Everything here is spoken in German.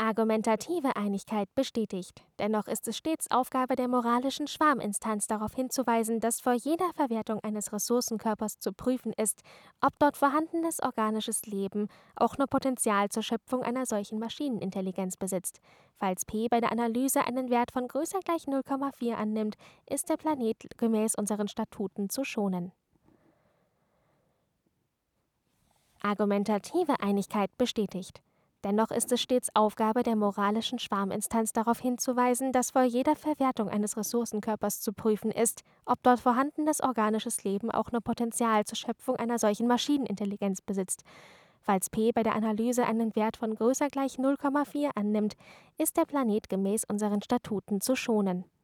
Argumentative Einigkeit bestätigt. Dennoch ist es stets Aufgabe der moralischen Schwarminstanz darauf hinzuweisen, dass vor jeder Verwertung eines Ressourcenkörpers zu prüfen ist, ob dort vorhandenes organisches Leben auch nur Potenzial zur Schöpfung einer solchen Maschinenintelligenz besitzt. Falls P bei der Analyse einen Wert von größer gleich 0,4 annimmt, ist der Planet gemäß unseren Statuten zu schonen. Argumentative Einigkeit bestätigt. Dennoch ist es stets Aufgabe der moralischen Schwarminstanz darauf hinzuweisen, dass vor jeder Verwertung eines Ressourcenkörpers zu prüfen ist, ob dort vorhandenes organisches Leben auch nur Potenzial zur Schöpfung einer solchen Maschinenintelligenz besitzt. Falls P bei der Analyse einen Wert von größer gleich 0,4 annimmt, ist der Planet gemäß unseren Statuten zu schonen.